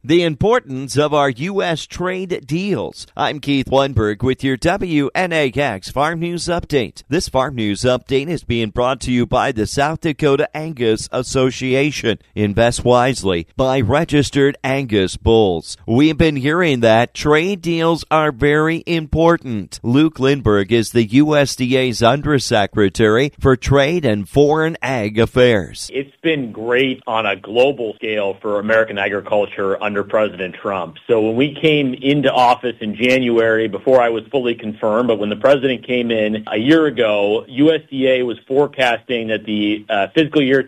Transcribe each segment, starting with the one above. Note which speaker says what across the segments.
Speaker 1: The importance of our U.S. trade deals. I'm Keith Lundberg with your WNAX Farm News Update. This Farm News Update is being brought to you by the South Dakota Angus Association. Invest wisely. Buy registered Angus bulls. We've been hearing that trade deals are very important. Luke Lindberg is the USDA's Undersecretary for Trade and Foreign Ag Affairs.
Speaker 2: It's been great on a global scale for American agriculture under President Trump. So when we came into office in January, before I was fully confirmed, but when the president came in a year ago, USDA was forecasting that the fiscal year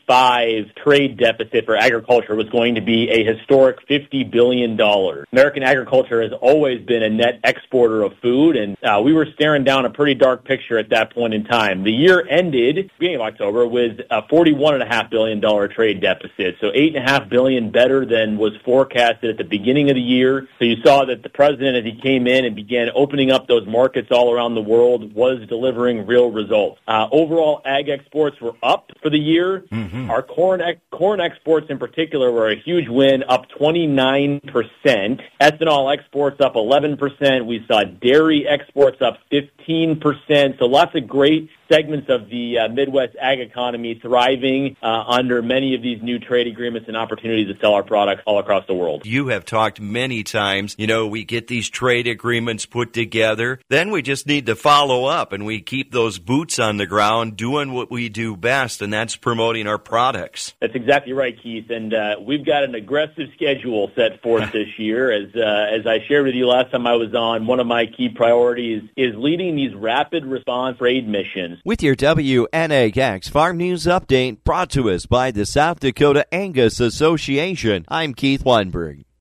Speaker 2: 25 trade deficit for agriculture was going to be a historic $50 billion. American agriculture has always been a net exporter of food, and we were staring down a pretty dark picture at that point in time. The year ended, beginning of October, with a $41.5 billion trade deficit, so $8.5 billion better than was forecasted at the beginning of the year. So you saw that the president, as he came in and began opening up those markets all around the world, was delivering real results. Overall, ag exports were up for the year. Our corn exports in particular were a huge win, up 29%. Ethanol exports up 11%. We saw dairy exports up 15%. So lots of great segments of the Midwest ag economy thriving under many of these new trade agreements and opportunities to sell our products all across the world.
Speaker 1: You have talked many times, we get these trade agreements put together, then we just need to follow up and we keep those boots on the ground doing what we do best, and that's promoting our products.
Speaker 2: That's exactly right, Keith, and we've got an aggressive schedule set forth this year. As I shared with you last time I was on, one of my key priorities is leading these rapid response trade missions.
Speaker 1: With your WNAX Farm News Update brought to us by the South Dakota Angus Association, I'm Keith Lundberg.